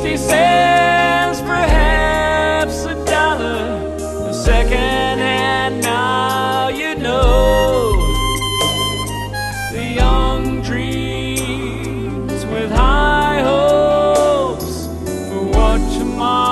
60 cents, perhaps a dollar a second, and now you know the young dreams with high hopes for what tomorrow